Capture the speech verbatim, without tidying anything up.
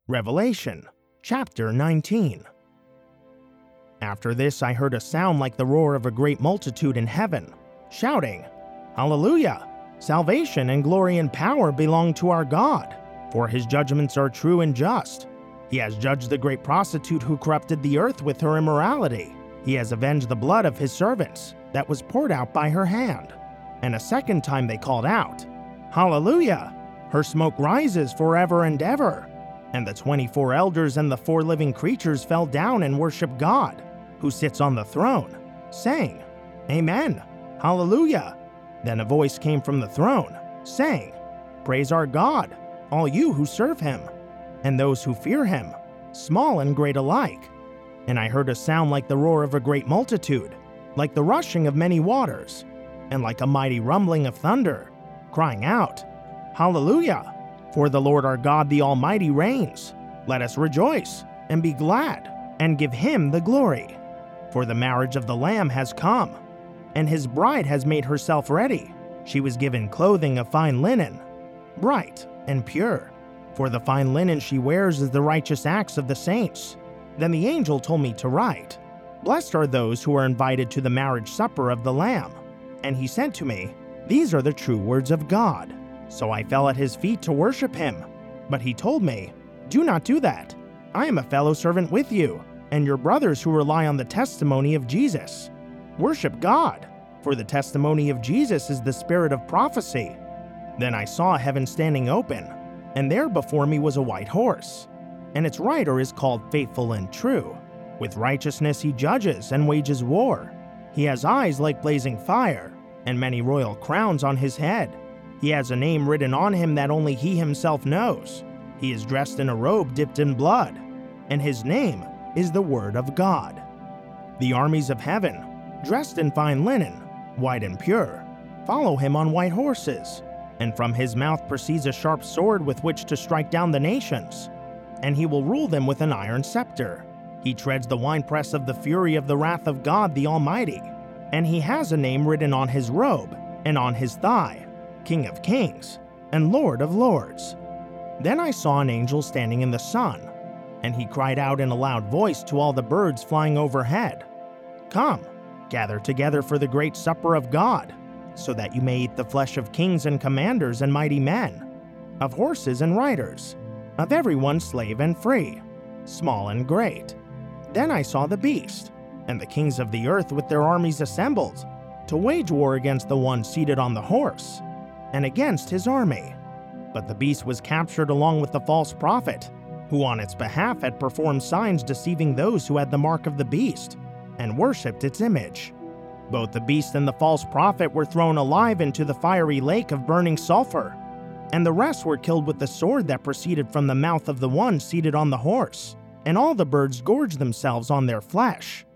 Revelation chapter nineteen. After this I heard a sound like the roar of a great multitude in heaven, shouting, "Hallelujah! Salvation and glory and power belong to our God, for his judgments are true and just. He has judged the great prostitute who corrupted the earth with her immorality. He has avenged the blood of his servants that was poured out by her hand." And a second time they called out, "Hallelujah! Her smoke rises forever and ever." And the twenty-four elders and the four living creatures fell down and worshiped God, who sits on the throne, saying, "Amen, Hallelujah." Then a voice came from the throne, saying, "Praise our God, all you who serve him, and those who fear him, small and great alike." And I heard a sound like the roar of a great multitude, like the rushing of many waters, and like a mighty rumbling of thunder, crying out, "Hallelujah! For the Lord our God the Almighty reigns. Let us rejoice and be glad and give him the glory. For the marriage of the Lamb has come, and his bride has made herself ready. She was given clothing of fine linen, bright and pure. For the fine linen she wears is the righteous acts of the saints." Then the angel told me to write, "Blessed are those who are invited to the marriage supper of the Lamb." And he said to me, "These are the true words of God." So I fell at his feet to worship him. But he told me, "Do not do that. I am a fellow servant with you, and your brothers who rely on the testimony of Jesus. Worship God, for the testimony of Jesus is the spirit of prophecy." Then I saw heaven standing open, and there before me was a white horse, and its rider is called Faithful and True. With righteousness he judges and wages war. He has eyes like blazing fire, and many royal crowns on his head. He has a name written on him that only he himself knows. He is dressed in a robe dipped in blood, and his name is the Word of God. The armies of heaven, dressed in fine linen, white and pure, follow him on white horses, and from his mouth proceeds a sharp sword with which to strike down the nations, and he will rule them with an iron scepter. He treads the winepress of the fury of the wrath of God the Almighty, and he has a name written on his robe and on his thigh, King of Kings and Lord of Lords. Then I saw an angel standing in the sun, and he cried out in a loud voice to all the birds flying overhead, "Come, gather together for the great supper of God, so that you may eat the flesh of kings and commanders and mighty men, of horses and riders, of everyone slave and free, small and great." Then I saw the beast, and the kings of the earth with their armies assembled, to wage war against the one seated on the horse, and against his army. But the beast was captured along with the false prophet, who on its behalf had performed signs deceiving those who had the mark of the beast, and worshipped its image. Both the beast and the false prophet were thrown alive into the fiery lake of burning sulfur, and the rest were killed with the sword that proceeded from the mouth of the one seated on the horse, and all the birds gorged themselves on their flesh.